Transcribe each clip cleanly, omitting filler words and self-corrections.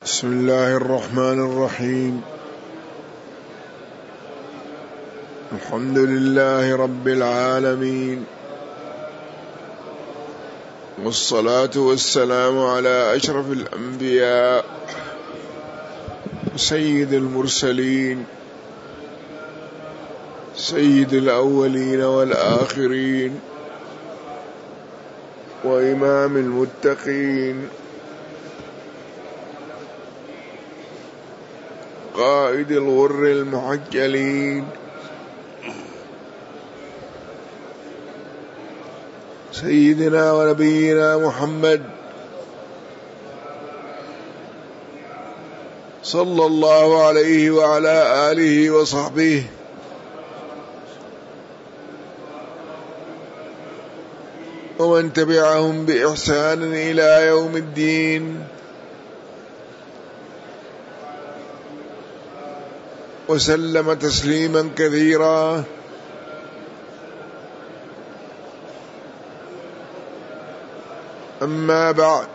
بسم الله الرحمن الرحيم. الحمد لله رب العالمين، والصلاة والسلام على أشرف الأنبياء سيد المرسلين، سيد الأولين والآخرين، وإمام المتقين، قائد الغر المحجلين، سيدنا ونبينا محمد صلى الله عليه وعلى آله وصحبه ومن تبعهم بإحسان إلى يوم الدين، وسلم تسليما كثيرا. أما بعد،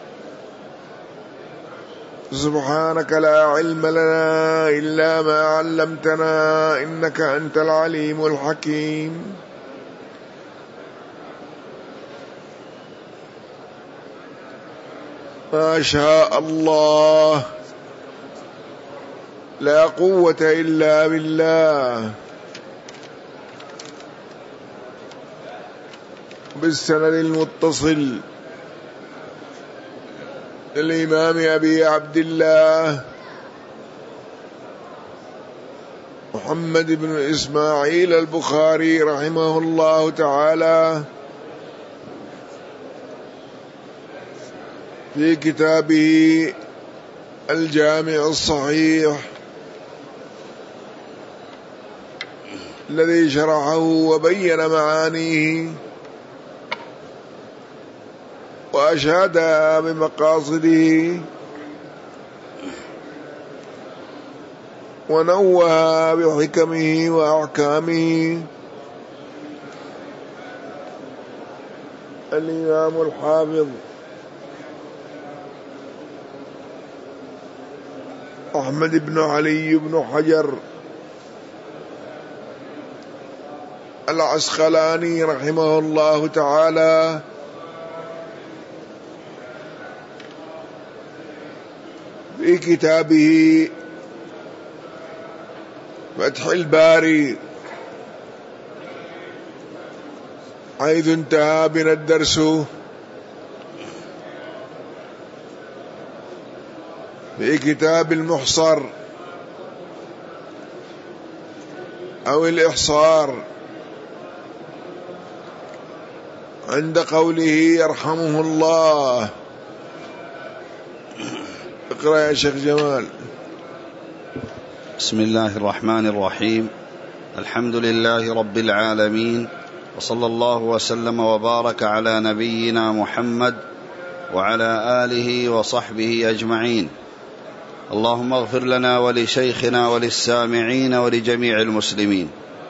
سبحانك لا علم لنا إلا ما علمتنا إنك أنت العليم الحكيم. ما شاء الله، لا قوة إلا بالله. بالسند المتصل للإمام أبي عبد الله محمد بن إسماعيل البخاري رحمه الله تعالى في كتابه الجامع الصحيح الذي شرحه وبين معانيه وأشاد بمقاصده ونوه بحكمه وأحكامه الإمام الحافظ أحمد بن علي بن حجر العسقلاني رحمه الله تعالى في كتابه فتح الباري، حيث انتهى بنا الدرس في كتاب المحصر أو الإحصار عند قوله يرحمه الله. اقرأ يا شيخ جمال. بسم الله الرحمن الرحيم. الحمد لله رب العالمين، وصلى الله وسلم وبارك على نبينا محمد وعلى آله وصحبه أجمعين. اللهم اغفر لنا ولشيخنا وللسامعين ولجميع المسلمين.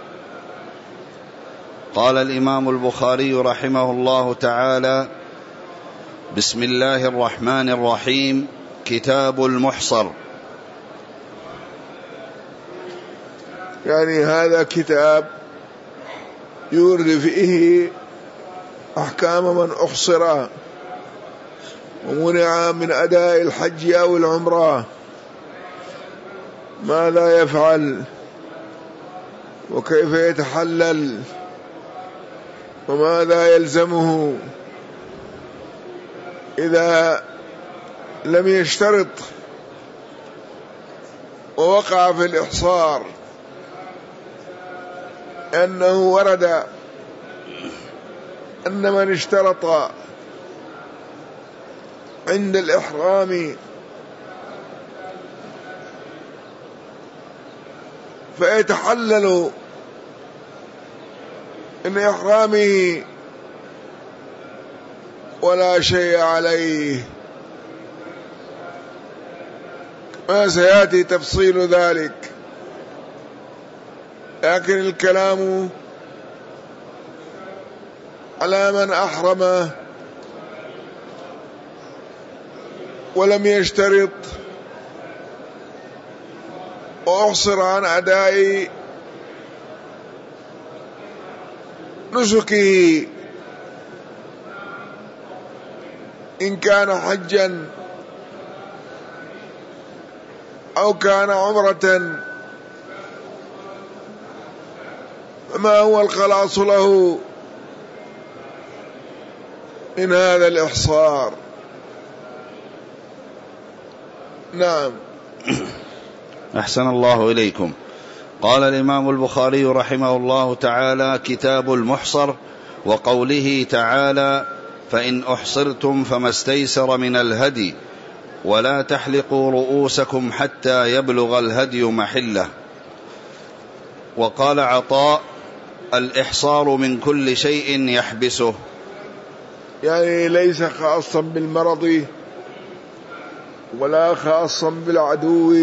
قال الإمام البخاري رحمه الله تعالى: بسم الله الرحمن الرحيم. كتاب المحصر، يعني هذا كتاب يورد فيه أحكام من أحصر ومنع من أداء الحج أو العمرة، ماذا يفعل وكيف يتحلل وماذا يلزمه إذا لم يشترط ووقع في الإحصار، أنه ورد أن من اشترط عند الإحرام فيتحلل من إحرامه ولا شيء عليه، ما سيأتي تفصيل ذلك. لكن الكلام على من أحرم ولم يشترط وأحصر عن أداء نسكه إن كان حجا أو كان عمرة، ما هو الخلاص له من هذا الإحصار؟ نعم. أحسن الله إليكم. قال الإمام البخاري رحمه الله تعالى: كتاب المحصر، وقوله تعالى: فإن أحصرتم فما استيسر من الهدي ولا تحلقوا رؤوسكم حتى يبلغ الهدي محله. وقال عطاء: الإحصار من كل شيء يحبسه، يعني ليس خاصا بالمرض ولا خاصا بالعدو،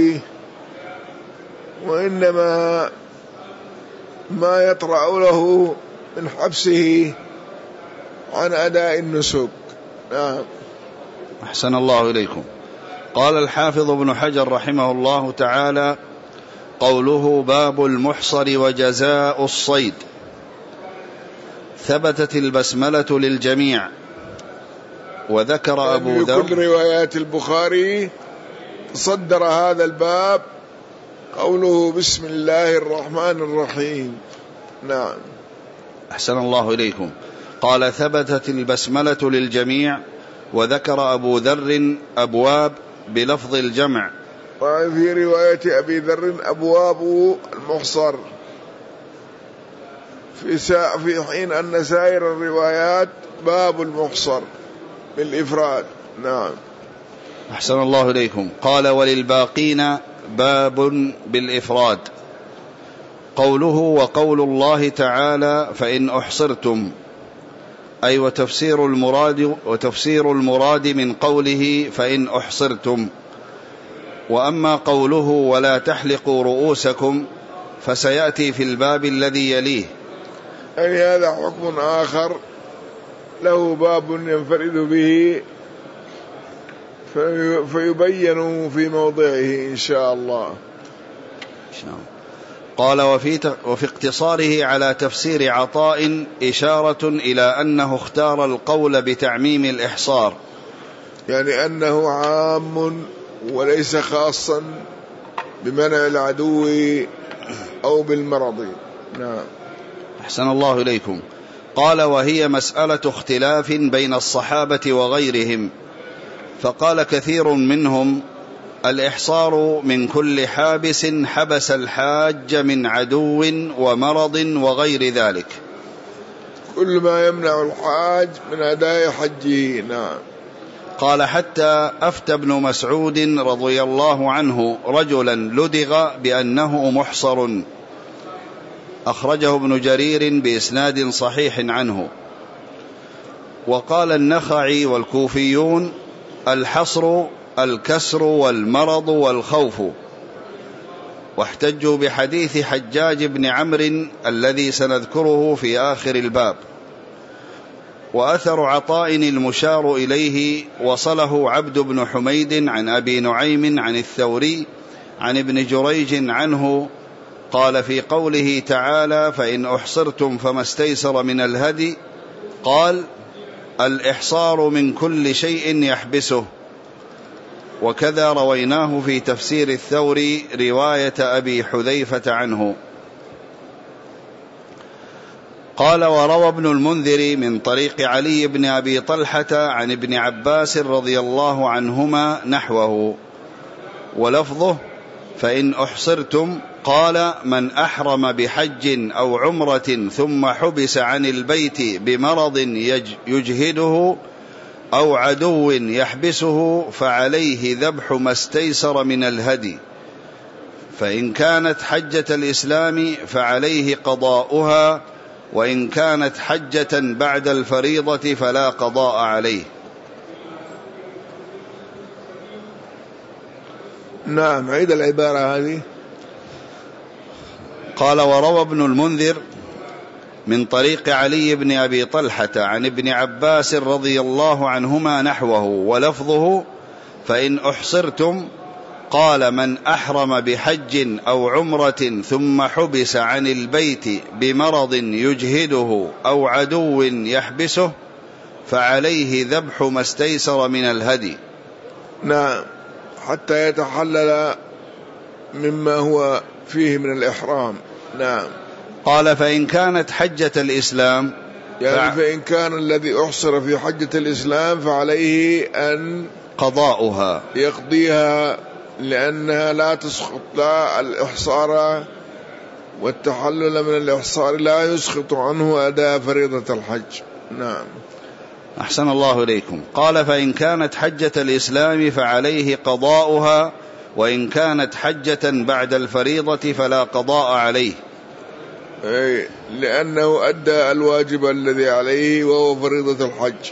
وإنما ما يطرأ له من حبسه عن أداء النسك. نعم. أحسن الله إليكم. قال الحافظ ابن حجر رحمه الله تعالى: قوله باب المحصر وجزاء الصيد. ثبتت البسملة للجميع، وذكر أبو ذر في كل روايات البخاري تصدر هذا الباب قوله بسم الله الرحمن الرحيم. نعم. أحسن الله إليكم. قال: ثبتت البسملة للجميع، وذكر أبو ذر أبواب بلفظ الجمع. وفي رواية أبي ذر أبواب المحصر، في حين أن سائر الروايات باب المحصر بالإفراد. نعم. أحسن الله إليكم. قال: وللباقين باب بالإفراد. قوله وقول الله تعالى: فإن أحصرتم، أي وتفسير المراد من قوله فإن أحصرتم. وأما قوله ولا تحلقوا رؤوسكم فسيأتي في الباب الذي يليه، يعني هذا حكم آخر له باب ينفرد به فيبين في موضعه إن شاء الله. قال: وفي اقتصاره على تفسير عطاء إشارة إلى أنه اختار القول بتعميم الإحصار، يعني أنه عام وليس خاصا بمنع العدو أو بالمرض. نعم. أحسن الله إليكم. قال: وهي مسألة اختلاف بين الصحابة وغيرهم، فقال كثير منهم: الإحصار من كل حابس حبس الحاج من عدو ومرض وغير ذلك، كل ما يمنع الحاج من أداء حجه. نعم. قال: حتى أفتى ابن مسعود رضي الله عنه رجلا لدغ بأنه محصر، أخرجه ابن جرير بإسناد صحيح عنه. وقال النخعي والكوفيون: الحصر الكسر والمرض والخوف. واحتجوا بحديث حجاج بن عمرو الذي سنذكره في آخر الباب. وأثر عطاء المشار إليه وصله عبد بن حميد عن أبي نعيم عن الثوري عن ابن جريج عنه قال في قوله تعالى: فإن أحصرتم فما استيسر من الهدي، قال: الإحصار من كل شيء يحبسه. وكذا رويناه في تفسير الثوري رواية أبي حذيفة عنه. قال: وروى ابن المنذر من طريق علي بن أبي طلحة عن ابن عباس رضي الله عنهما نحوه، ولفظه: فإن أحصرتم، قال: من أحرم بحج أو عمرة ثم حبس عن البيت بمرض يجهده أو عدو يحبسه فعليه ذبح ما استيسر من الهدي، فإن كانت حجة الإسلام فعليه قضاؤها، وإن كانت حجة بعد الفريضة فلا قضاء عليه. نعم. عيد العبارة هذه. قال: وروى ابن المنذر من طريق علي بن أبي طلحة عن ابن عباس رضي الله عنهما نحوه، ولفظه: فإن أحصرتم، قال: من أحرم بحج أو عمرة ثم حبس عن البيت بمرض يجهده أو عدو يحبسه فعليه ذبح ما استيسر من الهدي. نعم، حتى يتحلل مما هو فيه من الإحرام. نعم. قال: فإن كانت حجة الإسلام، يعني فإن كان الذي أحصر في حجة الإسلام فعليه أن قضاؤها يقضيها، لأنها لا تسقط، لا الإحصار والتحلل من الإحصار لا يسقط عنه أداء فريضة الحج. نعم. أحسن الله إليكم. قال: فإن كانت حجة الإسلام فعليه قضاؤها، وإن كانت حجة بعد الفريضة فلا قضاء عليه، لأنه أدى الواجب الذي عليه وهو فريضة الحج.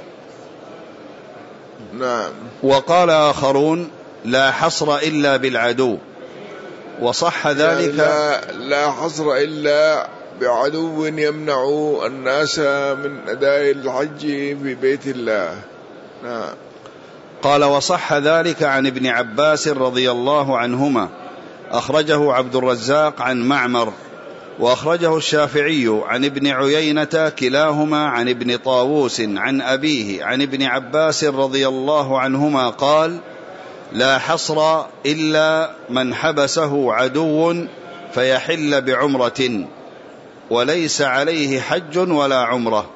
نعم. وقال آخرون: لا حصر إلا بالعدو، وصح ذلك، يعني لا حصر إلا بعدو يمنع الناس من أداء الحج في بيت الله. نعم. قال: وصح ذلك عن ابن عباس رضي الله عنهما، أخرجه عبد الرزاق عن معمر، وأخرجه الشافعي عن ابن عيينة، كلاهما عن ابن طاووس عن أبيه عن ابن عباس رضي الله عنهما قال: لا حصر إلا من حبسه عدو فيحل بعمرة، وليس عليه حج ولا عمرة.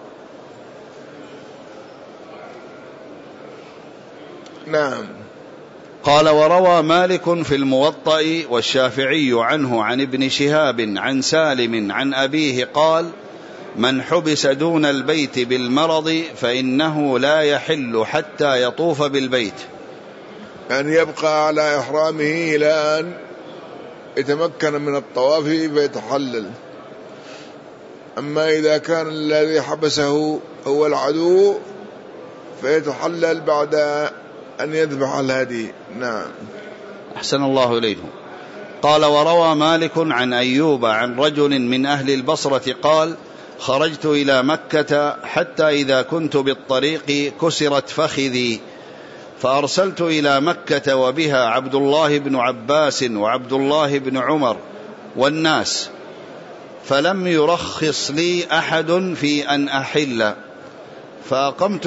نعم. قال: وروى مالك في الموطأ والشافعي عنه عن ابن شهاب عن سالم عن أبيه قال: من حبس دون البيت بالمرض فإنه لا يحل حتى يطوف بالبيت، يعني يبقى على إحرامه إلى أن يتمكن من الطواف فيتحلل. أما إذا كان الذي حبسه هو العدو فيتحلل بعد أن يذبح الهدي. نعم. أحسن الله إليكم. قال: وروى مالك عن أيوب عن رجل من أهل البصرة قال: خرجت إلى مكة حتى إذا كنت بالطريق كسرت فخذي، فأرسلت إلى مكة وبها عبد الله بن عباس وعبد الله بن عمر والناس، فلم يرخص لي أحد في أن أحل، فأقمت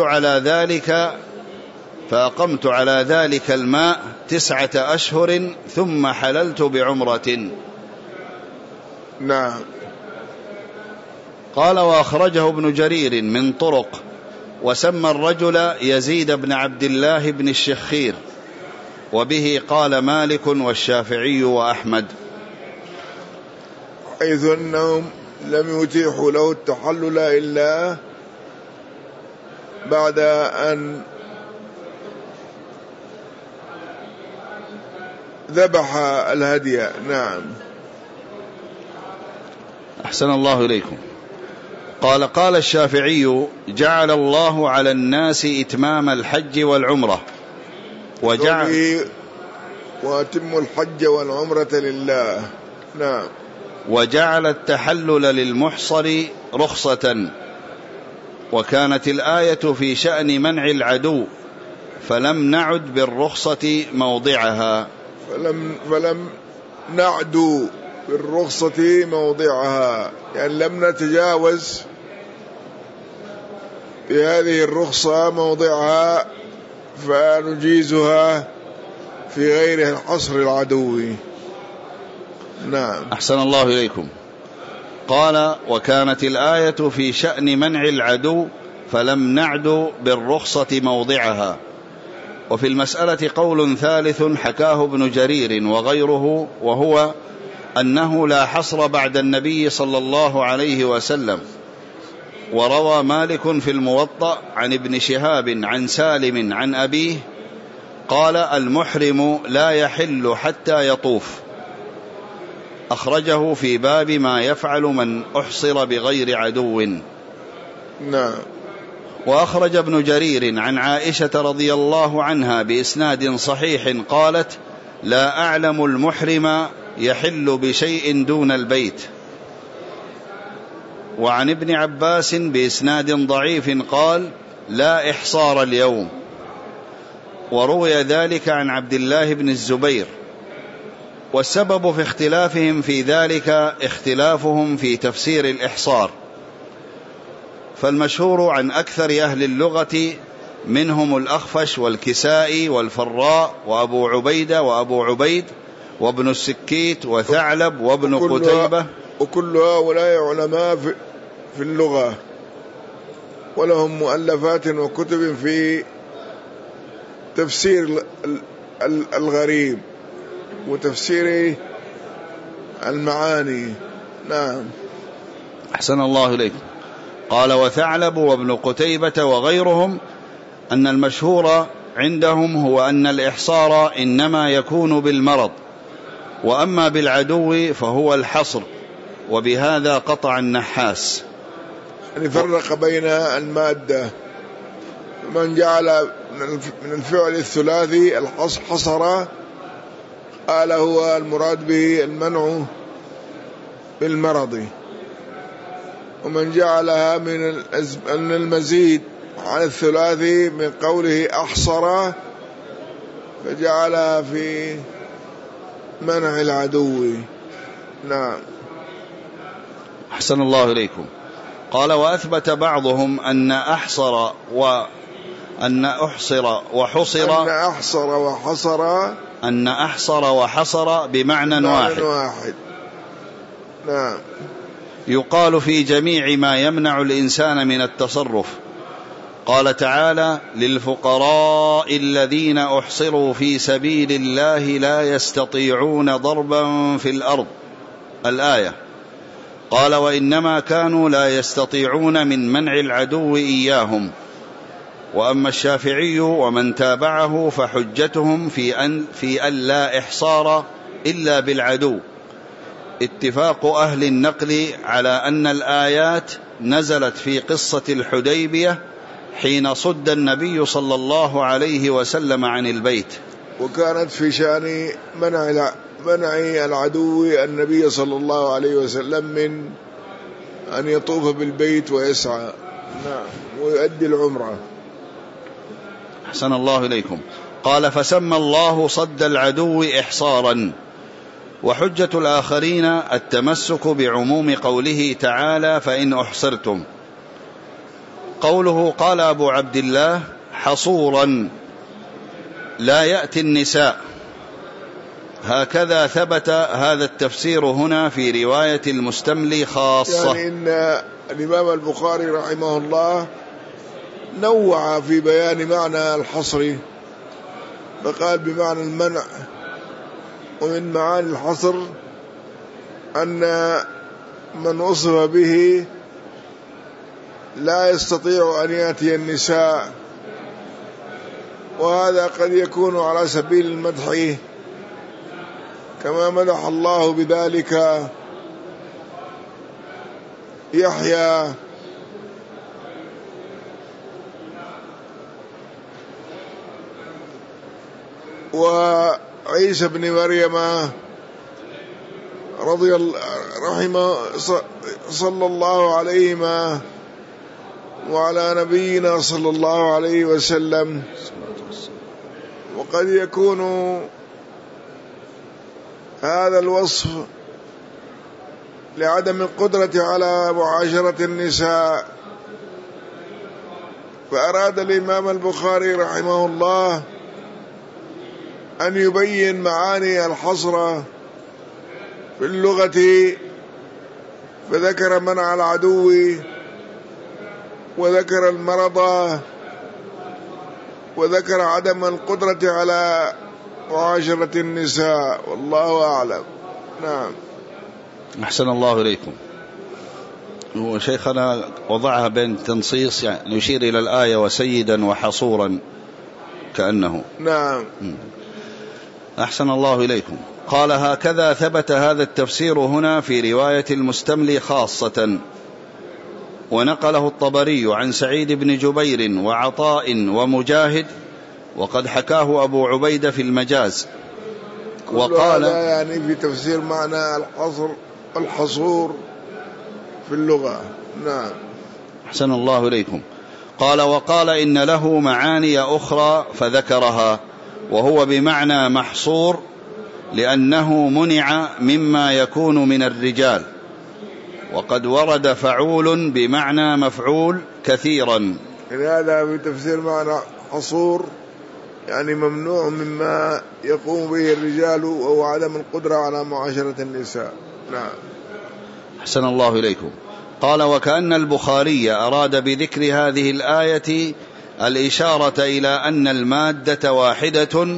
على ذلك الماء 9 أشهر ثم حللت بعمرة. نعم. قال: وأخرجه ابن جرير من طرق، وسمى الرجل يزيد بن عبد الله بن الشخير، وبه قال مالك والشافعي وأحمد، حيث أنهم لم يتيحوا له التحلل إلا بعد أن ذبح الهدي. نعم. أحسن الله إليكم. قال الشافعي: جعل الله على الناس إتمام الحج والعمرة، وأتم الحج والعمرة لله. نعم. وجعل التحلل للمحصر رخصة، وكانت الآية في شأن منع العدو، فلم نعد بالرخصة موضعها. فلم نعدو بالرخصة موضعها، يعني لم نتجاوز بهذه الرخصة موضعها فنجيزها في غير حصر العدو. نعم. أحسن الله إليكم. قال: وكانت الآية في شأن منع العدو فلم نعد بالرخصة موضعها. وفي المسألة قول ثالث حكاه ابن جرير وغيره، وهو أنه لا حصر بعد النبي صلى الله عليه وسلم. وروى مالك في الموطأ عن ابن شهاب عن سالم عن أبيه قال: المحرم لا يحل حتى يطوف، أخرجه في باب ما يفعل من أحصر بغير عدو. نعم. وأخرج ابن جرير عن عائشة رضي الله عنها بإسناد صحيح قالت: لا أعلم المحرم يحل بشيء دون البيت. وعن ابن عباس بإسناد ضعيف قال: لا إحصار اليوم. وروي ذلك عن عبد الله بن الزبير والسبب في اختلافهم في ذلك اختلافهم في تفسير الإحصار، فالمشهور عن أكثر أهل اللغة منهم الأخفش والكسائي والفراء وأبو عبيدة وأبو عبيد وابن السكيت وثعلب وابن قتيبة، وكل هؤلاء علماء في اللغة، ولهم مؤلفات وكتب في تفسير الغريب وتفسير المعاني. نعم. أحسن الله إليكم. قال وثعلب وابن قتيبة وغيرهم أن المشهور عندهم هو أن الإحصار إنما يكون بالمرض، وأما بالعدو فهو الحصر، وبهذا قطع النحاس. يعني فرق بين المادة، من جعل من الفعل الثلاثي الحصر قال هو المراد به المنع بالمرض، ومن جعلها من المزيد على الثلاثي من قوله أحصر فجعلها في منع العدو. نعم. أحسن الله إليكم. قال وأثبت بعضهم أن أحصر وأن أحصر وحصر أن أحصر وحصر بمعنى واحد. نعم. يقال في جميع ما يمنع الإنسان من التصرف. قال تعالى للفقراء الذين أحصروا في سبيل الله لا يستطيعون ضربا في الأرض، الآية. قال وإنما كانوا لا يستطيعون من منع العدو إياهم. وأما الشافعي ومن تابعه فحجتهم في أن لا إحصار إلا بالعدو، اتفاق أهل النقل على أن الآيات نزلت في قصة الحديبية حين صد النبي صلى الله عليه وسلم عن البيت، وكانت في شأن منع العدو النبي صلى الله عليه وسلم من أن يطوف بالبيت ويسعى ويؤدي العمرة. أحسن الله إليكم. قال فسمى الله صد العدو إحصارا. وحجة الآخرين التمسك بعموم قوله تعالى فإن أحصرتم. قوله قال أبو عبد الله حصورا لا يأتي النساء، هكذا ثبت هذا التفسير هنا في رواية المستملي خاصة. يعني إن الإمام البخاري رحمه الله نوع في بيان معنى الحصر، فقال بمعنى المنع، ومن معاني الحصر أن من وصف به لا يستطيع أن يأتي النساء، وهذا قد يكون على سبيل المدح كما مدح الله بذلك يحيى وعيسى بن مريم رحمه صلى الله عليهما وعلى نبينا صلى الله عليه وسلم. وقد يكون هذا الوصف لعدم القدرة على معاشرة النساء، فأراد الإمام البخاري رحمه الله أن يبين معاني الحصر في اللغة، فذكر منع العدو وذكر المرض وذكر عدم القدرة على معاشرة النساء، والله أعلم. نعم. أحسن الله إليكم. وشيخنا وضعها بين تنصيص، يعني يشير إلى الآية وسيدا وحصورا كأنه. نعم. أحسن الله إليكم. قال هكذا ثبت هذا التفسير هنا في رواية المستملي خاصة، ونقله الطبري عن سعيد بن جبير وعطاء ومجاهد، وقد حكاه أبو عبيدة في المجاز. وقال يعني في تفسير معنى الحصور في اللغة. نعم. أحسن الله إليكم. قال وقال إن له معاني أخرى فذكرها، وهو بمعنى محصور لأنه منع مما يكون من الرجال، وقد ورد فعول بمعنى مفعول كثيرا. هذا في تفسير معنى حصور، يعني ممنوع مما يقوم به الرجال وهو عدم القدرة على معاشرة النساء. نعم. أحسن الله إليكم. قال: وكأن البخاري أراد بذكر هذه الآية الإشارة إلى أن المادة واحدة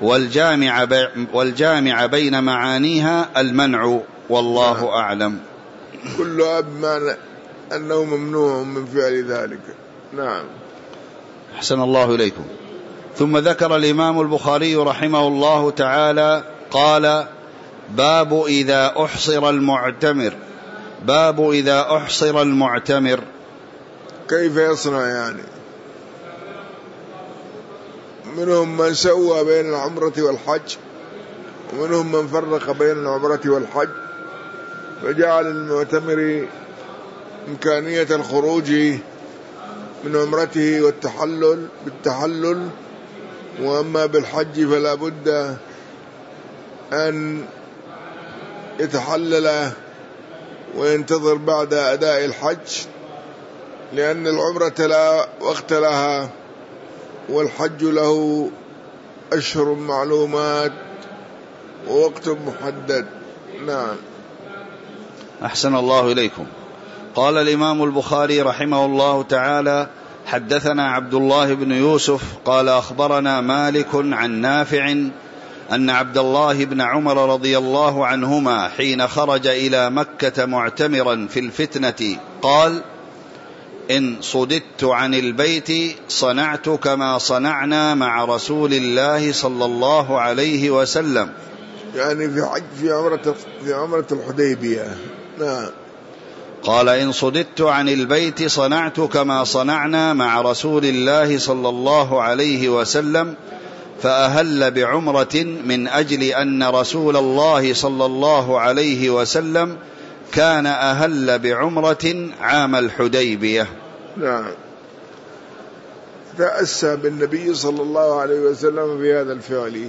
والجامع بين معانيها المنع، والله أعلم. كلها بمعنى أنه ممنوع من فعل ذلك. نعم. أحسن الله إليكم. ثم ذكر الإمام البخاري رحمه الله تعالى قال: باب إذا أحصر المعتمر. باب إذا أحصر المعتمر، كيف يصنع؟ يعني منهم من سوى بين العمرة والحج، ومنهم من فرق بين العمرة والحج، فجعل المعتمر إمكانية الخروج من عمرته بالتحلل، وأما بالحج فلا بد أن يتحلل وينتظر بعد أداء الحج، لأن العمرة لا وقت لها، والحج له أشهر معلومات ووقت محدد. نعم. أحسن الله إليكم. قال الإمام البخاري رحمه الله تعالى: حدثنا عبد الله بن يوسف قال: أخبرنا مالك عن نافع أن عبد الله بن عمر رضي الله عنهما حين خرج إلى مكة معتمرا في الفتنة قال: إن صددت عن البيت صنعت كما صنعنا مع رسول الله صلى الله عليه وسلم. يعني في عمرة الحديبية. نعم. قال: إن صددت عن البيت صنعت كما صنعنا مع رسول الله صلى الله عليه وسلم، فأهل بعمرة من أجل أن رسول الله صلى الله عليه وسلم كان أهل بعمرة عام الحديبية. نعم. تأسى بالنبي صلى الله عليه وسلم في هذا الفعل.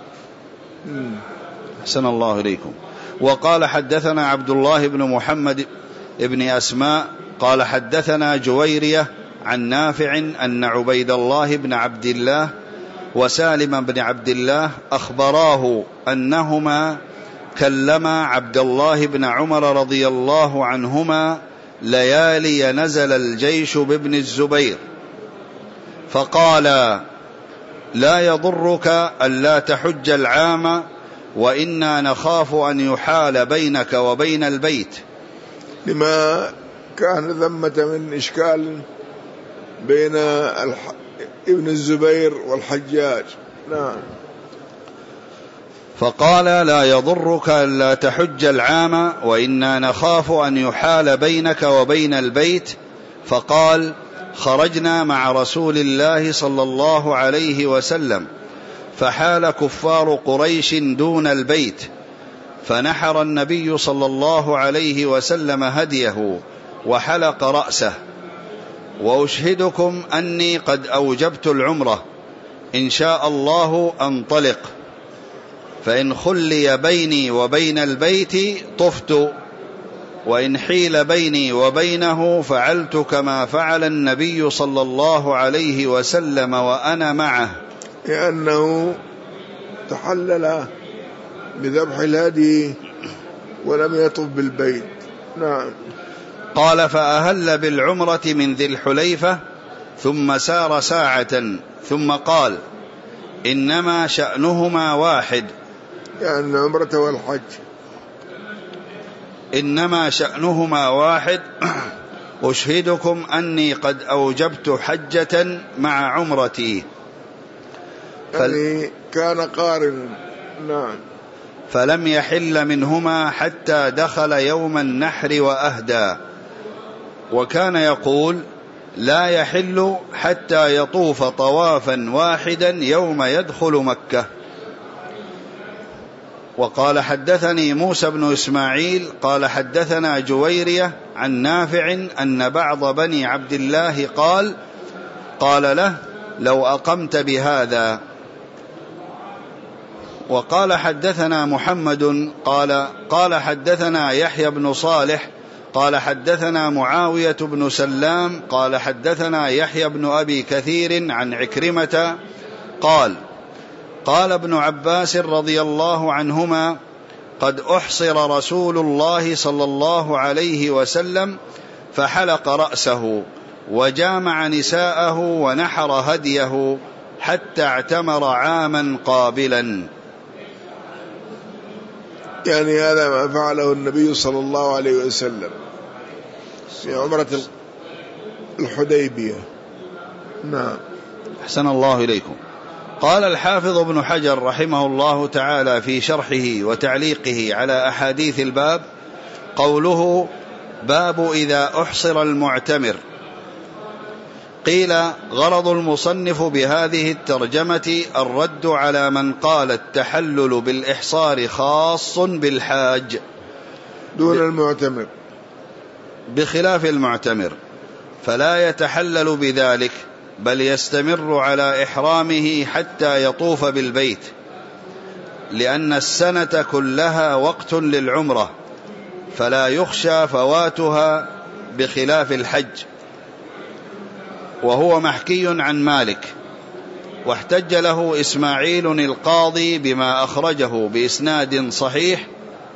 أحسن الله إليكم. وقال: حدثنا عبد الله بن محمد ابن أسماء قال: حدثنا جويرية عن نافع أن عبيد الله بن عبد الله وسالم بن عبد الله أخبراه أنهما كلما عبد الله بن عمر رضي الله عنهما ليالي نزل الجيش بابن الزبير، فقال: لا يضرك ألا تحج العام، وإنا نخاف أن يحال بينك وبين البيت، لما كان ثمة من إشكال بين ابن الزبير والحجاج. نعم. فقال: لا يضرك ألا تحج العام، وإنا نخاف أن يحال بينك وبين البيت. فقال: خرجنا مع رسول الله صلى الله عليه وسلم، فحال كفار قريش دون البيت، فنحر النبي صلى الله عليه وسلم هديه وحلق رأسه، وأشهدكم أني قد أوجبت العمرة، إن شاء الله أنطلق، فإن خلي بيني وبين البيت طفت، وإن حيل بيني وبينه فعلت كما فعل النبي صلى الله عليه وسلم وأنا معه، لأنه تحلل بذبح الهدي ولم يطف بالبيت. نعم. قال: فأهل بالعمرة من ذي الحليفة، ثم سار ساعة، ثم قال: إنما شأنهما واحد، يعني العمرة والحج إنما شأنهما واحد، أشهدكم أني قد أوجبت حجة مع عمرتي. يعني كان قارن. نعم. فلم يحل منهما حتى دخل يوم النحر وأهدى، وكان يقول: لا يحل حتى يطوف طوافا واحدا يوم يدخل مكة. وقال: حدثني موسى بن إسماعيل قال: حدثنا جويرية عن نافع أن بعض بني عبد الله قال له: لو أقمت بهذا. وقال حدثنا محمد قال حدثنا يحيى بن صالح قال حدثنا معاوية بن سلام قال حدثنا يحيى بن أبي كثير عن عكرمة قال ابن عباس رضي الله عنهما: قد أحصر رسول الله صلى الله عليه وسلم فحلق رأسه وجامع نساءه ونحر هديه حتى اعتمر عاما قابلا. يعني هذا ما فعله النبي صلى الله عليه وسلم في عمرة الحديبية. نعم. أحسن الله إليكم. قال الحافظ ابن حجر رحمه الله تعالى في شرحه وتعليقه على أحاديث الباب: قوله: باب إذا أحصر المعتمر. قيل: غرض المصنف بهذه الترجمة الرد على من قال التحلل بالإحصار خاص بالحاج دون المعتمر، بخلاف المعتمر، فلا يتحلل بذلك، بل يستمر على إحرامه حتى يطوف بالبيت، لأن السنة كلها وقت للعمرة، فلا يخشى فواتها بخلاف الحج. وهو محكي عن مالك. واحتج له إسماعيل القاضي بما أخرجه بإسناد صحيح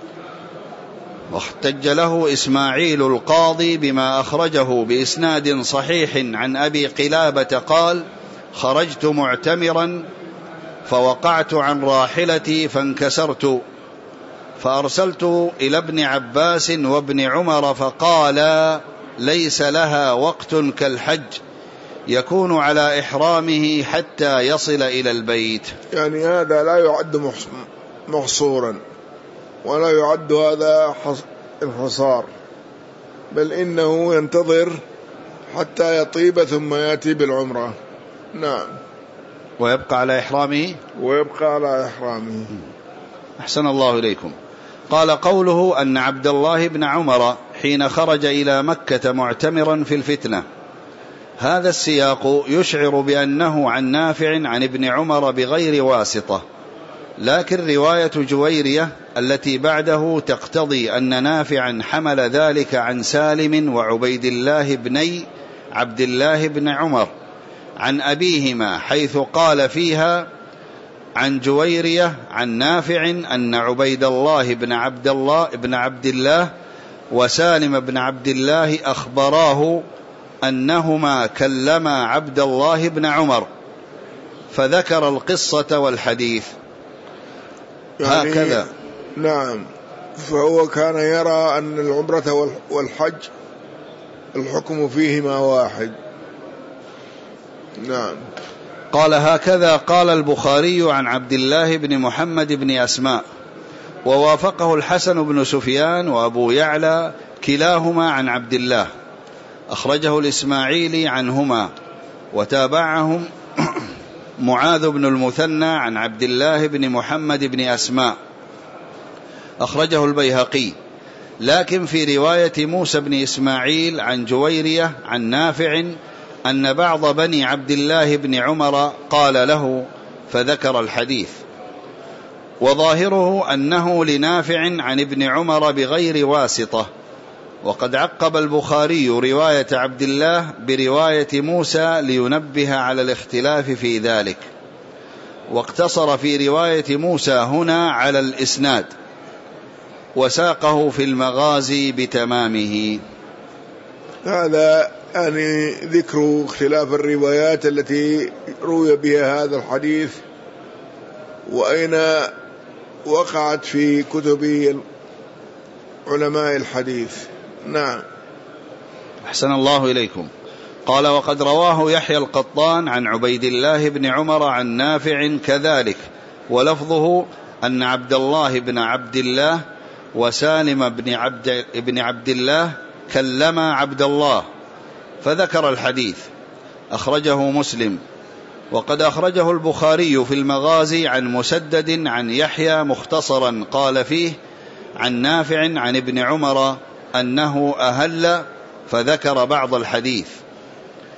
عن أبي قلابة قال: خرجت معتمرا فوقعت عن راحلتي فانكسرت، فأرسلت إلى ابن عباس وابن عمر فقالا: ليس لها وقت كالحج، يكون على إحرامه حتى يصل إلى البيت. يعني هذا لا يعد محصورا، ولا يعد هذا انحصار، بل إنه ينتظر حتى يطيب ثم يأتي بالعمرة. نعم. ويبقى على إحرامه. أحسن الله إليكم. قال: قوله أن عبد الله بن عمر حين خرج إلى مكة معتمرا في الفتنة، هذا السياق يشعر بأنه عن نافع عن ابن عمر بغير واسطة، لكن رواية جويرية التي بعده تقتضي أن نافعا حمل ذلك عن سالم وعبيد الله بني عبد الله بن عمر عن أبيهما، حيث قال فيها عن جويرية عن نافع أن عبيد الله بن عبد الله وسالم بن عبد الله أخبراه أنهما كلما عبد الله بن عمر، فذكر القصة والحديث. يعني هكذا. نعم. فهو كان يرى أن العمرة والحج الحكم فيهما واحد. نعم. قال: هكذا قال البخاري عن عبد الله بن محمد بن أسماء، ووافقه الحسن بن سفيان وأبو يعلى كلاهما عن عبد الله، أخرجه الإسماعيلي عنهما، وتابعهم معاذ بن المثنى عن عبد الله بن محمد بن أسماء، أخرجه البيهقي. لكن في رواية موسى بن إسماعيل عن جويرية عن نافع أن بعض بني عبد الله بن عمر قال له، فذكر الحديث. وظاهره أنه لنافع عن ابن عمر بغير واسطة. وقد عقب البخاري رواية عبد الله برواية موسى لينبه على الاختلاف في ذلك، واقتصر في رواية موسى هنا على الإسناد، وساقه في المغازي بتمامه. هذا يعني ذكر اختلاف الروايات التي روي بها هذا الحديث، وأين وقعت في كتب علماء الحديث. نعم. أحسن الله إليكم. قال: وقد رواه يحيى القطان عن عبيد الله بن عمر عن نافع كذلك، ولفظه أن عبد الله بن عبد الله وسالم بن عبد الله كلما عبد الله، فذكر الحديث، أخرجه مسلم. وقد أخرجه البخاري في المغازي عن مسدد عن يحيى مختصرا، قال فيه عن نافع عن ابن عمر أنه أهل، فذكر بعض الحديث.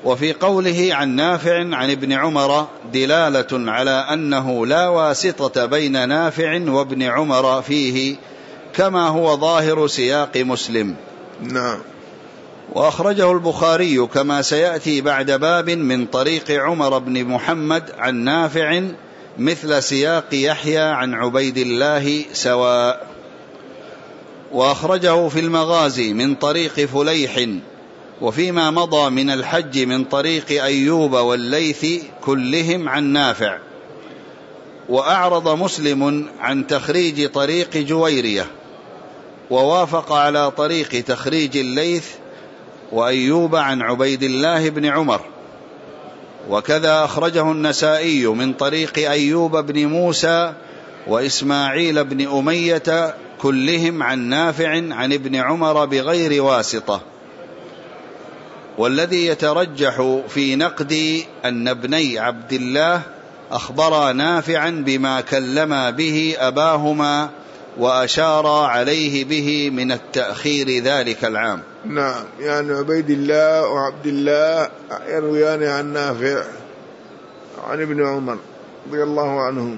وفي قوله عن نافع عن ابن عمر دلالة على أنه لا واسطة بين نافع وابن عمر فيه، كما هو ظاهر سياق مسلم. نعم. وأخرجه البخاري كما سيأتي بعد باب من طريق عمر بن محمد عن نافع مثل سياق يحيى عن عبيد الله سواء. وأخرجه في المغازي من طريق فليح، وفيما مضى من الحج من طريق أيوب والليث كلهم عن نافع. وأعرض مسلم عن تخريج طريق جويرية، ووافق على طريق تخريج الليث وأيوب عن عبيد الله بن عمر. وكذا أخرجه النسائي من طريق أيوب بن موسى وإسماعيل بن أمية كلهم عن نافع عن ابن عمر بغير واسطة. والذي يترجح في نقد أن ابني عبد الله أخبرا نافعا بما كلما به أباهما وأشار عليه به من التأخير ذلك العام. نعم، يعني عبيد الله وعبد الله يرويان عن نافع عن ابن عمر رضي الله عنهم.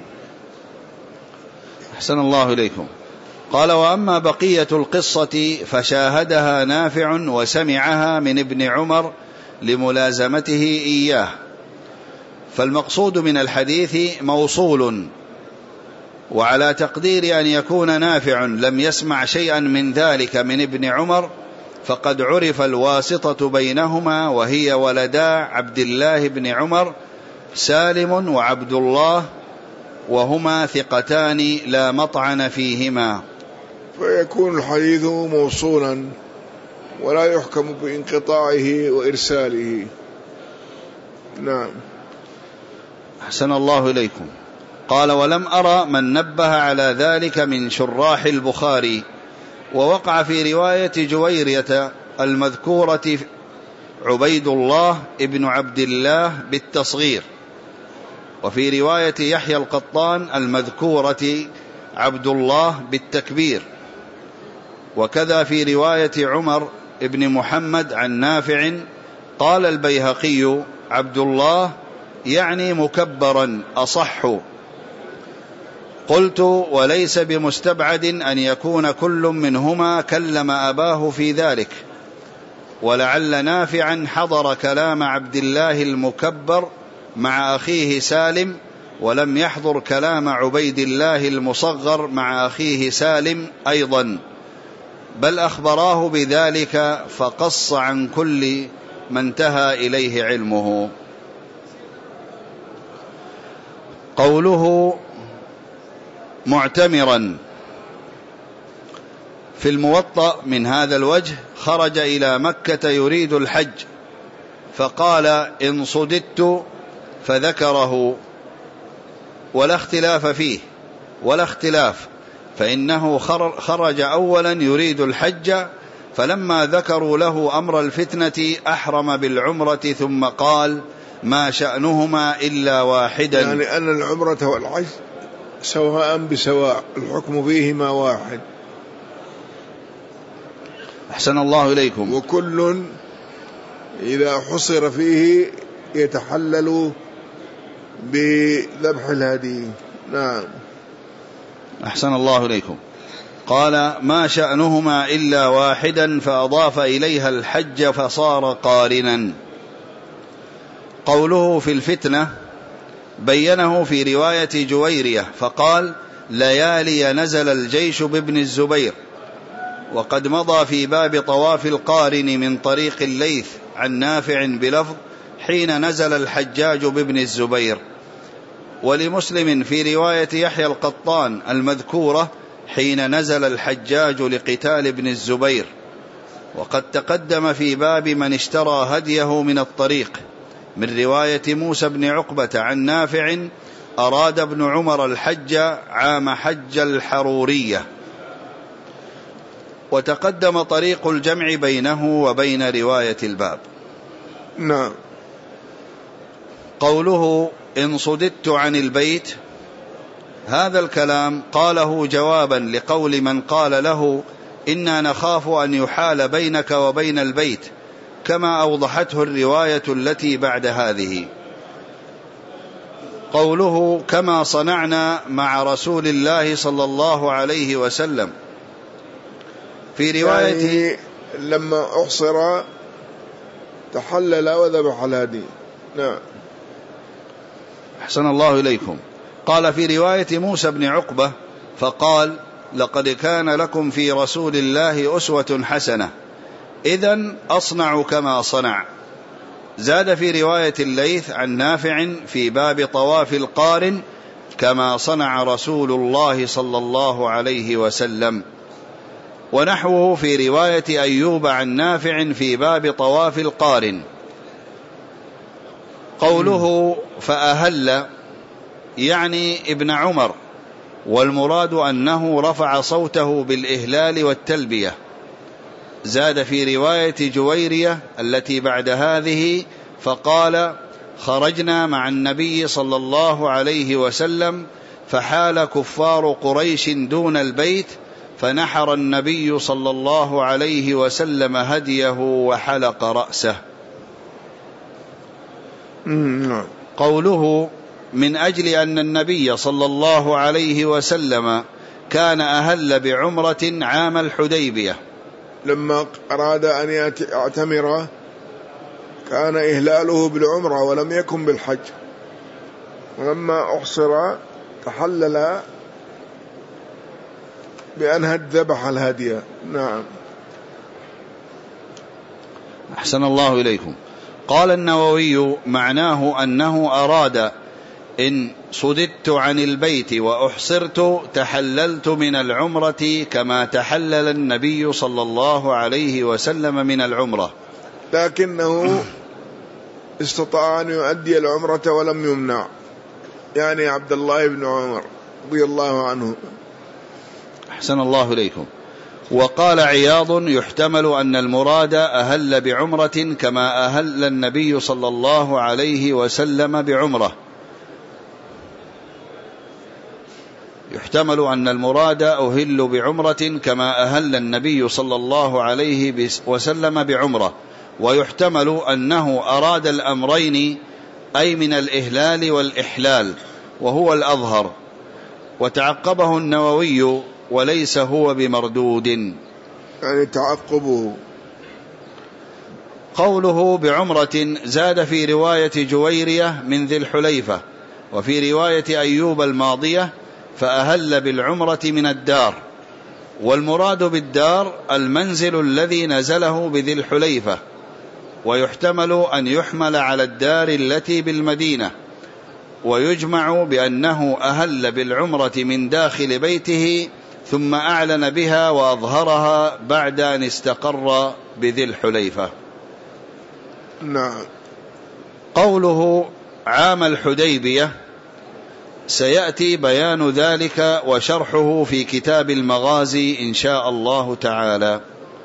أحسن الله إليكم. قال: وأما بقية القصة فشاهدها نافع وسمعها من ابن عمر لملازمته إياه، فالمقصود من الحديث موصول، وعلى تقدير أن يكون نافع لم يسمع شيئا من ذلك من ابن عمر فقد عرف الواسطة بينهما، وهي ولدا عبد الله بن عمر سالم وعبد الله، وهما ثقتان لا مطعن فيهما، فيكون الحديث موصولا ولا يحكم بانقطاعه وإرساله. نعم. أحسن الله إليكم. قال: ولم أرى من نبه على ذلك من شراح البخاري. ووقع في رواية جويرية المذكورة عبيد الله ابن عبد الله بالتصغير، وفي رواية يحيى القطان المذكورة عبد الله بالتكبير، وكذا في رواية عمر ابن محمد عن نافع قال البيهقي عبد الله يعني مكبرا أصح. قلت: وليس بمستبعد أن يكون كل منهما كلم أباه في ذلك، ولعل نافعا حضر كلام عبد الله المكبر مع أخيه سالم، ولم يحضر كلام عبيد الله المصغر مع أخيه سالم أيضا، بل أخبراه بذلك فقص عن كل ما انتهى إليه علمه. قوله معتمرا في الموطأ من هذا الوجه: خرج إلى مكة يريد الحج فقال: إن صددت، فذكره، ولا اختلاف فيه ولا اختلاف، فإنه خرج أولا يريد الحج، فلما ذكروا له أمر الفتنة أحرم بالعمرة، ثم قال: ما شأنهما إلا واحدا، يعني أن العمرة والحج سواء بسواء، الحكم فيهما واحد. أحسن الله إليكم. وكل إذا حصر فيه يتحلل بذبح الهدي. نعم. أحسن الله إليكم. قال: ما شأنهما إلا واحدا، فأضاف إليها الحج فصار قارنا. قوله في الفتنة بينه في رواية جويرية فقال: ليالي نزل الجيش بابن الزبير. وقد مضى في باب طواف القارن من طريق الليث عن نافع بلفظ: حين نزل الحجاج بابن الزبير. ولمسلم في رواية يحيى القطان المذكورة: حين نزل الحجاج لقتال ابن الزبير. وقد تقدم في باب من اشترى هديه من الطريق من رواية موسى بن عقبة عن نافع: أراد ابن عمر الحج عام حج الحرورية. وتقدم طريق الجمع بينه وبين رواية الباب. نعم. قوله: إن صددت عن البيت، هذا الكلام قاله جوابا لقول من قال له: إنا نخاف أن يحال بينك وبين البيت، كما أوضحته الرواية التي بعد هذه. قوله كما صنعنا مع رسول الله صلى الله عليه وسلم، في رواية يعني لما أحصر تحلل وذبح الهدي. نعم. أحسن الله إليكم. قال في رواية موسى بن عقبة فقال لقد كان لكم في رسول الله أسوة حسنة، إذن أصنع كما صنع. زاد في رواية الليث عن نافع في باب طواف القارن كما صنع رسول الله صلى الله عليه وسلم، ونحوه في رواية أيوب عن نافع في باب طواف القارن. قوله فأهل يعني ابن عمر، والمراد أنه رفع صوته بالإهلال والتلبية. زاد في رواية جويرية التي بعد هذه فقال خرجنا مع النبي صلى الله عليه وسلم فحال كفار قريش دون البيت فنحر النبي صلى الله عليه وسلم هديه وحلق رأسه. قوله من أجل أن النبي صلى الله عليه وسلم كان أهل بعمرة عام الحديبية، لما أراد أن يعتمر كان إهلاله بالعمرة ولم يكن بالحج، ولما أحصر تحلل بأن ذبح الهدي. نعم. أحسن الله إليكم. قال النووي معناه أنه أراد إن صددت عن البيت وأحصرت تحللت من العمرة كما تحلل النبي صلى الله عليه وسلم من العمرة، لكنه استطاع أن يؤدي العمرة ولم يمنع، يعني عبد الله بن عمر رضي الله عنه. أحسن الله إليكم. وقال عياض يحتمل أن المراد أهل بعمرة كما أهل النبي صلى الله عليه وسلم بعمرة، يحتمل أن المراد أهل بعمرة كما أهل النبي صلى الله عليه وسلم بعمرة، ويحتمل أنه أراد الأمرين أي من الإهلال والإحلال، وهو الأظهر. وتعقبه النووي وليس هو بمردود، يعني تعقبه. قوله بعمرة زاد في رواية جويرية من ذي الحليفة، وفي رواية أيوب الماضية فأهل بالعمرة من الدار، والمراد بالدار المنزل الذي نزله بذي الحليفة، ويحتمل أن يحمل على الدار التي بالمدينة، ويجمع بأنه أهل بالعمرة من داخل بيته ثم أعلن بها وأظهرها بعد أن استقر بذي الحليفة. نعم. قوله عام الحديبية سيأتي بيان ذلك وشرحه في كتاب المغازي إن شاء الله تعالى.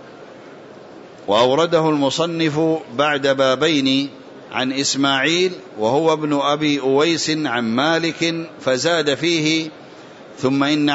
وأورده المصنف بعد بابين عن إسماعيل وهو ابن أبي أويس عن مالك فزاد فيه ثم إن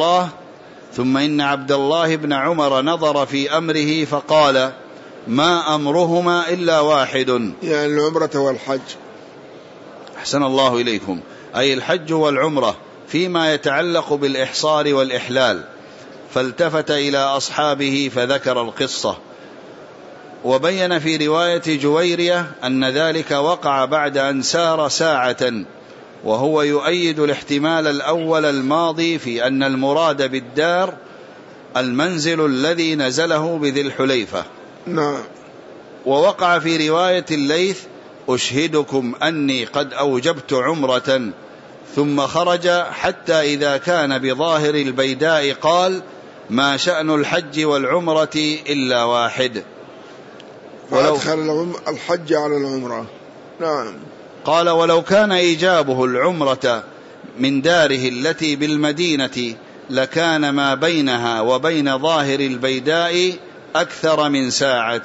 عبد الله بن عمر نظر في أمره فقال ما أمرهما إلا واحد، يعني العمرة والحج. أحسن الله إليكم، أي الحج والعمرة فيما يتعلق بالإحصار والإحلال. فالتفت إلى أصحابه فذكر القصة، وبين في رواية جويرية أن ذلك وقع بعد أن سار ساعة، وهو يؤيد الاحتمال الأول الماضي في أن المراد بالدار المنزل الذي نزله بذي الحليفة. نعم. ووقع في رواية الليث أشهدكم أني قد أوجبت عمرة، ثم خرج حتى إذا كان بظاهر البيداء قال ما شأن الحج والعمرة إلا واحد، فأدخل الحج على العمرة. نعم. قال ولو كان إيجابه العمرة من داره التي بالمدينة لكان ما بينها وبين ظاهر البيداء أكثر من ساعة.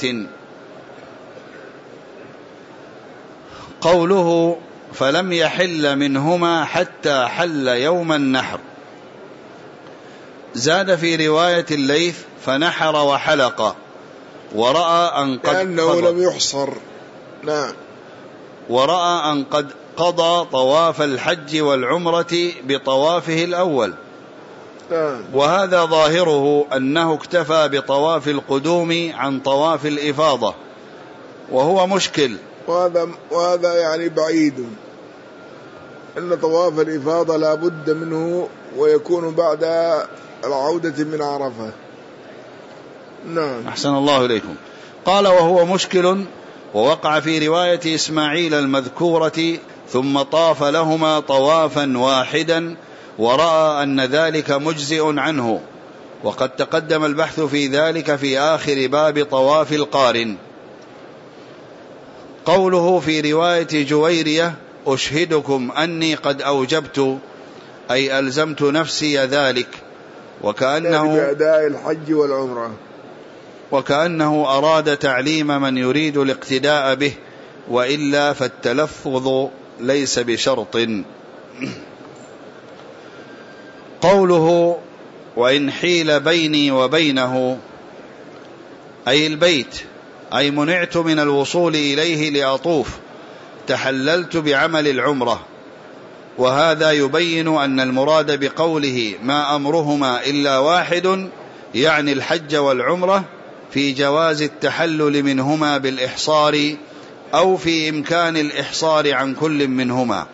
قوله فلم يحل منهما حتى حل يوم النحر، زاد في رواية الليث فنحر وحلق، ورأى أن قد لأنه لم يحصر. نعم. ورأى أن قد قضى طواف الحج والعمرة بطوافه الأول. وهذا ظاهره أنه اكتفى بطواف القدوم عن طواف الإفاضة، وهو مشكل. وهذا يعني بعيد، أن طواف الإفاضة لا بد منه ويكون بعد العودة من عرفة. نعم. أحسن الله إليكم. قال وهو مشكل، ووقع في رواية إسماعيل المذكورة ثم طاف لهما طوافا واحدا، ورأى أن ذلك مجزئ عنه، وقد تقدم البحث في ذلك في آخر باب طواف القارن. قوله في رواية جويرية أشهدكم أني قد أوجبت، أي ألزمت نفسي ذلك، وكأنه بأداء الحج والعمرة، وكأنه أراد تعليم من يريد الاقتداء به، وإلا فالتلفظ ليس بشرط. قوله وإن حيل بيني وبينه، أي البيت، أي منعت من الوصول إليه لأطوف، تحللت بعمل العمرة. وهذا يبين أن المراد بقوله ما أمرهما إلا واحد يعني الحج والعمرة، في جواز التحلل منهما بالإحصار، أو في إمكان الإحصار عن كل منهما.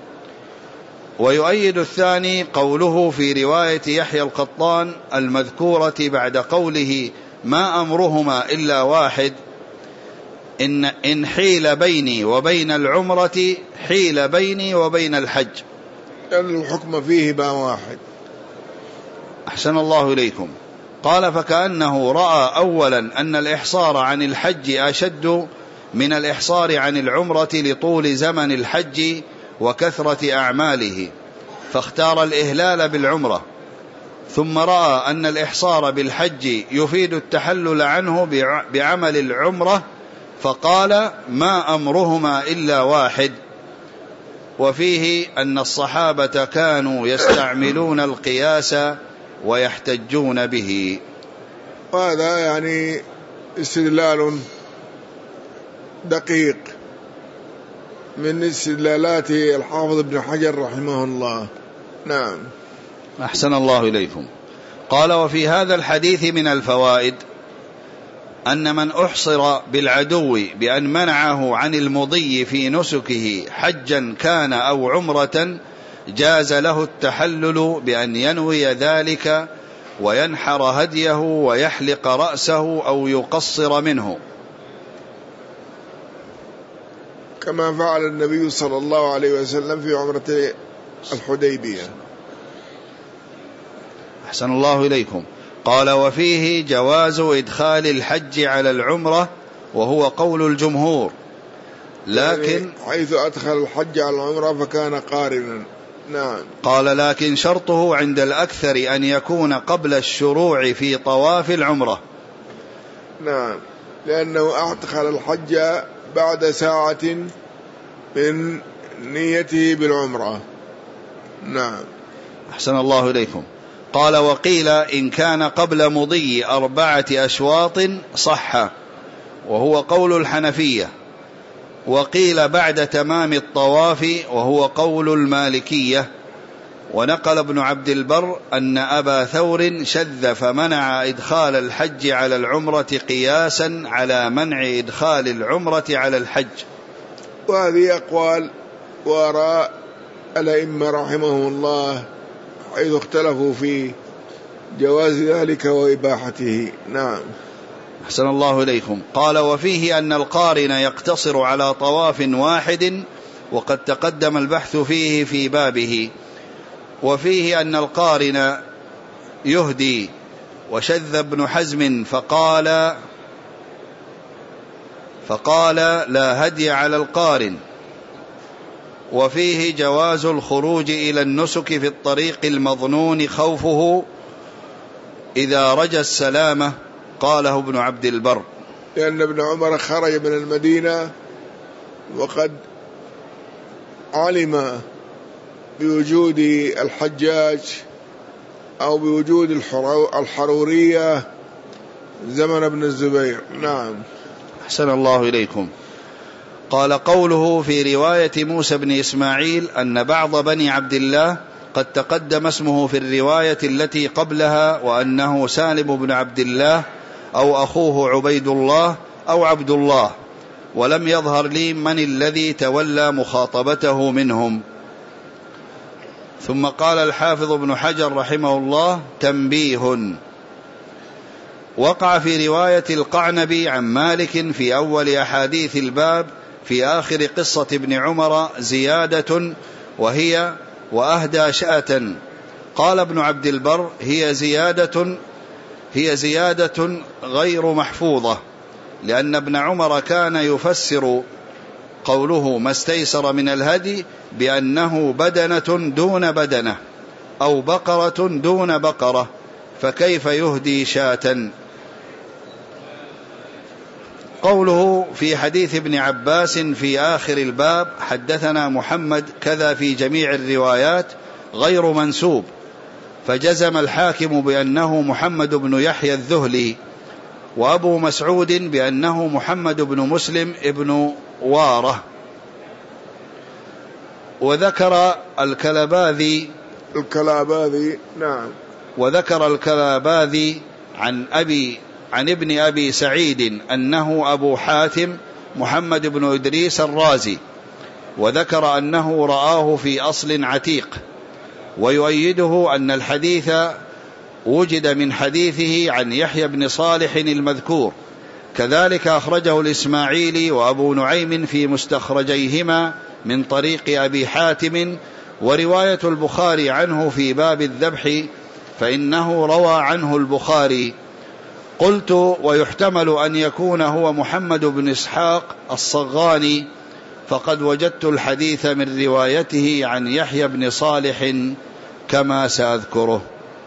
ويؤيد الثاني قوله في رواية يحيى القطان المذكورة بعد قوله ما أمرهما إلا واحد، إن حيل بيني وبين العمرة حيل بيني وبين الحج، لأن الحكم فيه ما واحد. أحسن الله إليكم. قال فكأنه رأى أولا أن الإحصار عن الحج أشد من الإحصار عن العمرة لطول زمن الحج وكثرة أعماله، فاختار الإهلال بالعمرة. ثم رأى أن الإحصار بالحج يفيد التحلل عنه بعمل العمرة، فقال ما أمرهما إلا واحد. وفيه أن الصحابة كانوا يستعملون القياس ويحتجون به. وهذا يعني استدلال دقيق من استدلالات الحافظ ابن حجر رحمه الله. نعم. أحسن الله إليكم. قال وفي هذا الحديث من الفوائد أن من أحصر بالعدو بأن منعه عن المضي في نسكه حجا كان أو عمرة، جاز له التحلل بأن ينوي ذلك وينحر هديه ويحلق رأسه أو يقصر منه، كما فعل النبي صلى الله عليه وسلم في عمرة الحديبية. أحسن الله إليكم. قال وفيه جواز إدخال الحج على العمرة، وهو قول الجمهور، لكن يعني حيث أدخل الحج على العمرة فكان قارنا. نعم. قال لكن شرطه عند الأكثر أن يكون قبل الشروع في طواف العمرة. نعم، لأنه أدخل الحج بعد ساعة من نيته بالعمرة. نعم. أحسن الله إليكم. قال وقيل إن كان قبل مضي 4 أشواط صح، وهو قول الحنفية. وقيل بعد تمام الطواف، وهو قول المالكية. ونقل ابن عبد البر أن أبا ثور شذ فمنع إدخال الحج على العمرة قياسا على منع إدخال العمرة على الحج. وهذه أقوال وآراء الأئمة رحمهم الله حيث اختلفوا في جواز ذلك وإباحته. نعم. أحسن الله إليكم. قال وفيه أن القارن يقتصر على طواف واحد، وقد تقدم البحث فيه في بابه. وفيه أن القارن يهدي، وشذ ابن حزم فقال لا هدي على القارن. وفيه جواز الخروج إلى النسك في الطريق المظنون خوفه إذا رجى السلامة، قاله ابن عبد البر. لأن ابن عمر خرج من المدينة وقد علم بوجود الحجاج أو بوجود الحرورية، زمن ابن الزبير. نعم. أحسن الله إليكم. قال قوله في رواية موسى بن إسماعيل أن بعض بني عبد الله قد تقدم اسمه في الرواية التي قبلها وأنه سالم بن عبد الله أو أخوه عبيد الله أو عبد الله، ولم يظهر لي من الذي تولى مخاطبته منهم. ثم قال الحافظ ابن حجر رحمه الله: تنبيه: وقع في رواية القعنبي عن مالك في أول أحاديث الباب في آخر قصة ابن عمر زيادة، وهي: وأهدى شاة. قال ابن عبد البر: هي زيادة غير محفوظة، لأن ابن عمر كان يفسر قوله ما استيسر من الهدي بأنه بدنة دون بدنة أو بقرة دون بقرة، فكيف يهدي شاة؟ قوله في حديث ابن عباس في آخر الباب حدثنا محمد كذا في جميع الروايات غير منسوب، فجزم الحاكم بأنه محمد بن يحيى الذهلي، وأبو مسعود بأنه محمد بن مسلم ابن واره. وذكر الكلاباذي نعم. وذكر الكلاباذي عن ابن أبي سعيد أنه أبو حاتم محمد بن إدريس الرازي، وذكر أنه رآه في أصل عتيق، ويؤيده أن الحديث وجد من حديثه عن يحيى بن صالح المذكور، كذلك أخرجه الإسماعيلي وأبو نعيم في مستخرجيهما من طريق أبي حاتم. ورواية البخاري عنه في باب الذبح فإنه روى عنه البخاري. قلت: ويحتمل أن يكون هو محمد بن إسحاق الصغاني، فقد وجدت الحديث من روايته عن يحيى بن صالح كما سأذكره.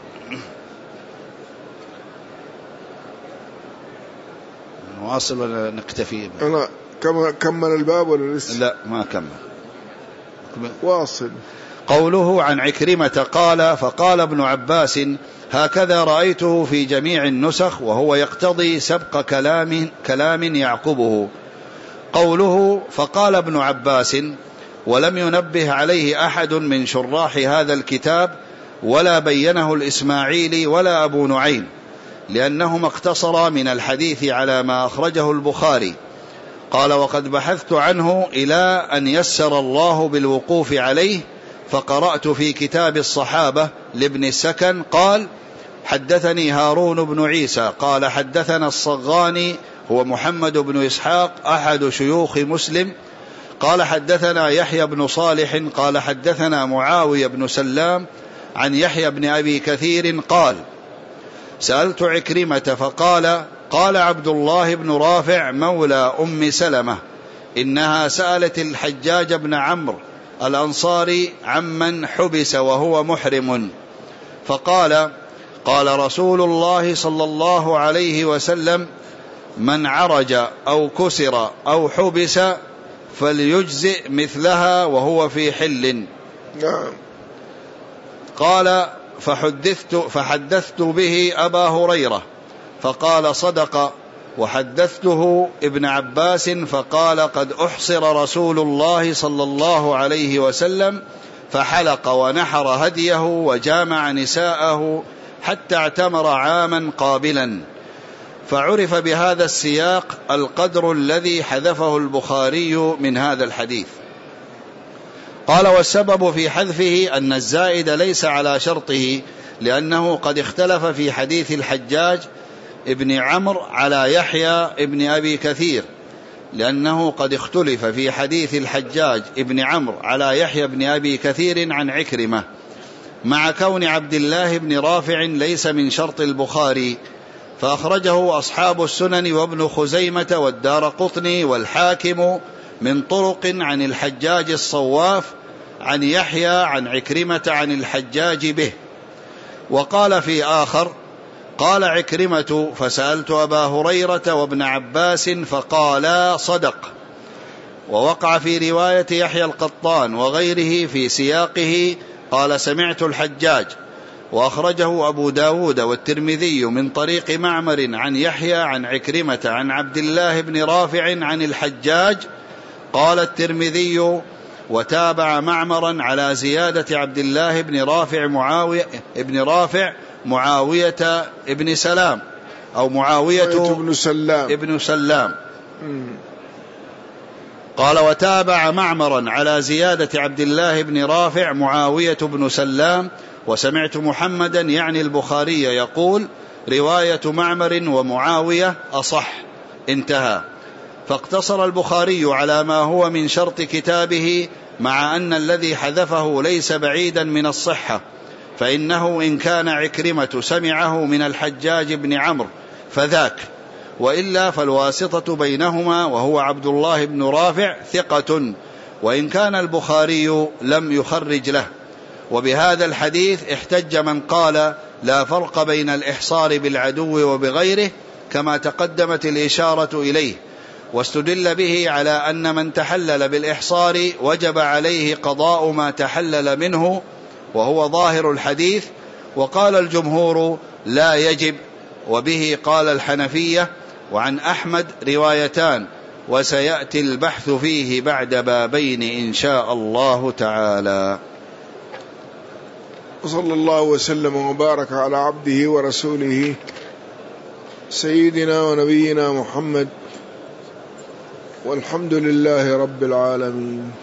نواصل ولا نكتفي؟ أنا كمل الباب ولا لسه؟ لا، ما كمل، واصل. قوله عن عكرمة قال: فقال ابن عباس: هكذا رأيته في جميع النسخ، وهو يقتضي سبق كلام يعقبه. قوله فقال ابن عباس ولم ينبه عليه أحد من شراح هذا الكتاب، ولا بينه الإسماعيلي ولا أبو نعيم، لأنهما اقتصرا من الحديث على ما أخرجه البخاري. قال: وقد بحثت عنه إلى أن يسر الله بالوقوف عليه، فقرأت في كتاب الصحابة لابن السكن قال: حدثني هارون بن عيسى قال حدثنا الصغاني هو محمد بن إسحاق أحد شيوخ مسلم قال حدثنا يحيى بن صالح قال حدثنا معاوية بن سلام عن يحيى بن أبي كثير قال: سألت عكرمة فقال: قال عبد الله بن رافع مولى أم سلمة إنها سألت الحجاج بن عمرو الأنصاري عمن حبس وهو محرم، فقال: قال رسول الله صلى الله عليه وسلم: من عرج أو كسر أو حبس فليجزئ مثلها وهو في حل. قال: فحدثت به أبا هريرة فقال: صدق. وحدثته ابن عباس فقال: قد أحصر رسول الله صلى الله عليه وسلم فحلق ونحر هديه وجامع نساءه حتى اعتمر عاما قابلا. فعرف بهذا السياق القدر الذي حذفه البخاري من هذا الحديث. قال: والسبب في حذفه أن الزائد ليس على شرطه، لأنه قد اختلف في حديث الحجاج ابن عمرو على يحيى ابن أبي كثير، لأنه قد اختلف في حديث الحجاج ابن عمرو على يحيى بن أبي كثير عن عكرمة، مع كون عبد الله بن رافع ليس من شرط البخاري، فأخرجه أصحاب السنن وابن خزيمة والدارقطني والحاكم من طرق عن الحجاج الصواف عن يحيى عن عكرمة عن الحجاج به. وقال في آخر: قال عكرمة: فسألت أبا هريرة وابن عباس فقالا: صدق. ووقع في رواية يحيى القطان وغيره في سياقه قال: سمعت الحجاج، وأخرجه أبو داود والترمذي من طريق معمر عن يحيى عن عكرمة عن عبد الله بن رافع عن الحجاج. قال الترمذي: وتابع معمرا على زيادة عبد الله بن رافع معاوية ابن سلام أو معاوية ابن سلام. قال: وتابع معمرا على زيادة عبد الله بن رافع معاوية بن سلام، وسمعت محمدا يعني البخاري يقول: رواية معمر ومعاوية أصح. انتهى. فاقتصر البخاري على ما هو من شرط كتابه، مع أن الذي حذفه ليس بعيدا من الصحة، فإنه إن كان عكرمة سمعه من الحجاج بن عمرو فذاك، وإلا فالواسطة بينهما وهو عبد الله بن رافع ثقة، وإن كان البخاري لم يخرج له. وبهذا الحديث احتج من قال لا فرق بين الإحصار بالعدو وبغيره، كما تقدمت الإشارة إليه، واستدل به على أن من تحلل بالإحصار وجب عليه قضاء ما تحلل منه، وهو ظاهر الحديث. وقال الجمهور لا يجب، وبه قال الحنفية. وعن أحمد روايتان، وسيأتي البحث فيه بعد بابين إن شاء الله تعالى. وصلى الله وسلم وبارك على عبده ورسوله سيدنا ونبينا محمد، والحمد لله رب العالمين.